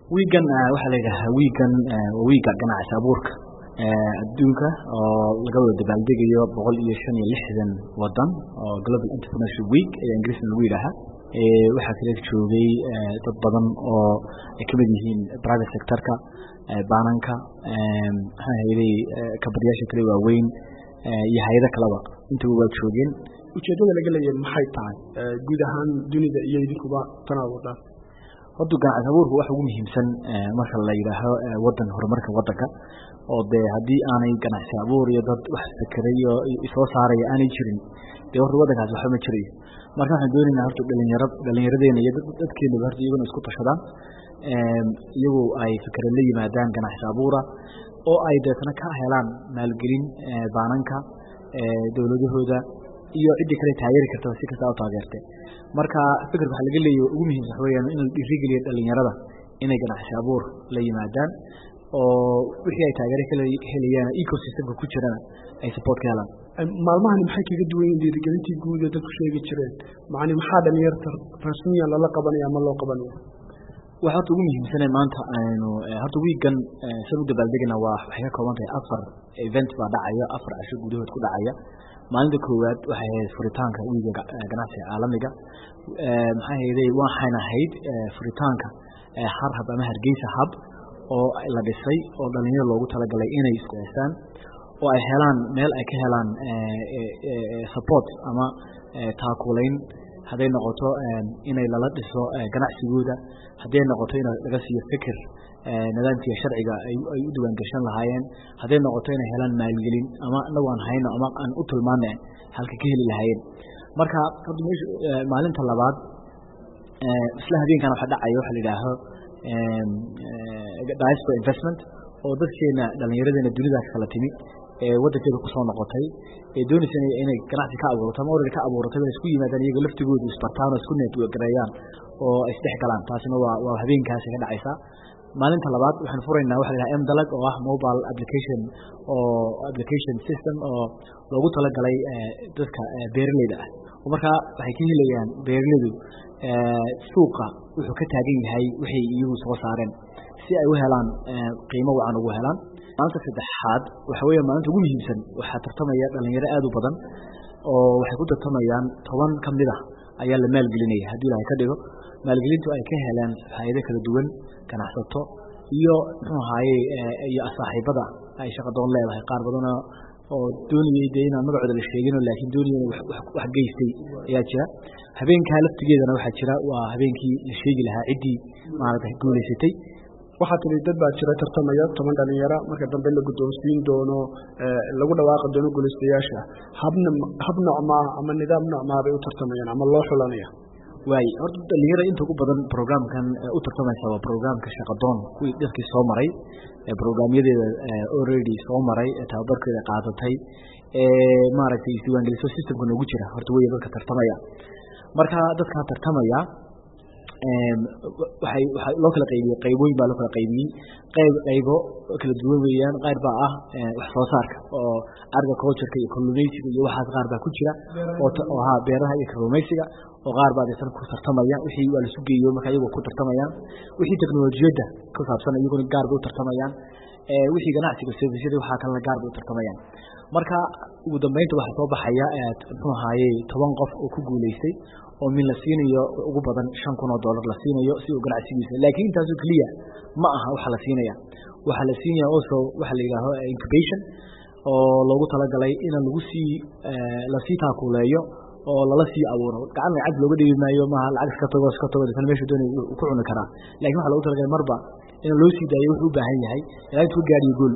Weekend waxa la yiraahdaa week ganacsi abuurka adduunka oo laga wada dabaaldegayo 165 wadan oo Global Entrepreneurship Week ee Ingiriisiga lagu yiraahdo waxa kale joogay dad badan oo ay kamid yihiin private sector-ka baananka hay'adaha kabriyaasha kale waaweyn iyo hay'adaha kaleba inta waa joogeen ujeedada laga leeyahay maxay tahay guud ahaan dunida iyo idinkuba tanawada haddu ganacsi abuurku waxa ugu muhiimsan marka la yiraahdo wadan horumarka wadanka oo hadii aanay ganacsi abuur iyo dad wax fikirayo soo saaray aanay jirin wadankaas waxa ma jirayo marka waxaan doonaynaa horta dhalinyaradeenna iyo dadkeena horta iyaguna isku tashadaan iyagu ay fikir la yimaadaan ganacsi abuura oo ay dadna ka helaan maalgelin baananka dawladahooda iyo cidii kale taageeri karta si kasta oo taageertay marka fikirka waxa laga leeyahay ugu muhiimsan waxa weeyaan in la dhiirigeliyo dhalinyarada inay ganacsi abuur la yimaadaan oo wixii ay taageero kale helayaan ecosystem-ka ku jirana ay support ka helaan maalmahan maxay kaga duwan yihiin dhiirigelintii guud ee dadku sheegi jireen macni maxaa dhalinyarada rasmiyan lala qabanaya ama loo qabanaya waxa ugu muhiimsan maanta aynu horta weekend soo dabaaldegna waxay ka kooban tahay 4 event baa dhacaya 4 casho gudahood ku dhacaya maalinta koowaad waxay ahayd furitaanka weekend ganacsiga caalamiga maxay ahayd furitaanka Harhab ama Hargeysa Hub oo la dhisay oo dhalinyarada loogu talagalay inay isku heestaan oo ay helaan meel ay ka helaan support ama taakulayn haday noqoto inay la dhiso ganacsigooda haday noqoto in laga siiyo fikir nidaamka sharciga ay u diiwaan gashan lahaayeen haday noqoto inay helaan maalgelin ama anagu aan hayno ama aan u tilmaanay halka ka heli lahaayeen marka maalinta labaad isla habeenkan waxa dhacayo waxa la yiraahdo diaspora investment oo dadkeena dhalinyaradena dunida kala timi wadankeeda ku soo noqotay doonaysan inay ganacsi ka abuurto ama ka abuurto isku yimaadaan iyaga laftigoodu isbartaan oo isku network gareeyaan oo isdhex galaan taasina waa habeenkaas ka dhacaysa maalinta labaad waxaan furaynaa waxa la yiraahdo M-Dalag oo ah mobile application system oo loogu talagalay dadka beeraleyda ah oo marka waxay ka helayaan beeraleydu suuqa wuxuu ka taagan yahay wixii iyagu soo saareen si ay u helaan qiimo wacan ugu helaan maanta saddexaad waxa weeye maalinta ugu muhiimsan waxa tartamaya dhalinyaro aad u badan oo waxay ku tartamayaan 10 kamid ah ayaa la maalgelinaya hadii Ilaahay ka dhigo maalgelintu ay ka helaan hay'ado kala duwan ganacsato iyo iyo saaxiibada ay shaqo doon leedahay qaar badan oo doonayay inaan magacooda la sheegin laakiin doonayay wax geystay ayaa jira habeenka laftigeedana waxa jira waa habeenkii la sheegi lahaa cidii maaragtay guuleysatay waxa tiri dad baa jira tartamaya 10 dhalinyaro marka dambe la guddoonsiin doono lagu dhawaaqo doono guuleystayaasha habna ama nidaam nooc bay u tartamayaan ama loo xulanaya way horta dhalinyaro inta ugu badan programkan u tartamaysa waa programka shaqo doon kuwii dadkii soo maray programyadeeda already soo maray tababarkeeda qaadatay maaragtay isdiiwaangeliso systemka noogu jira horta way dadka tartamaya marka dadka tartamaya waxay loo kala qaybiyay qaybooyin baa loo kala qaybiyay qaybo kala duwan weeyaan qaar baa ah wax soo saarka oo agriculture iyo kalluumaysiga iyo waxaas qaar baa ku jira oo beeraha iyo kalluumaysiga oo qaar baa dadka ku tartamaya wixii waa la sugeeyo marka iyagu ku tartamayaan wixii teknolojiyada ku saabsan iyagu gaar bay u tartamayaan wixii ganacsiga service-yada waxa kale gaar bay u tartamayaan marka ugu dambeynta waxa soo baxaya 10 qof oo ku guuleystay oo min la siinayo ugu badan $5,000 la siinayo si uu ganacsigiisa laakiin taas oo kaliya ma aha waxa la siinaya waxa la siinaya also waxa la yiraahdo incubation oo loogu talagalay in lagu la sii taakuleeyo oo lala sii abuuro gacan lacag looga dhigi maayo ma lacag ka tago tan meesha doonay ku cuni karaa laakiin waxa loogu talagalay marba in loo sii daayo wuxuu u baahan yahay ilaa intuu gaariyo gool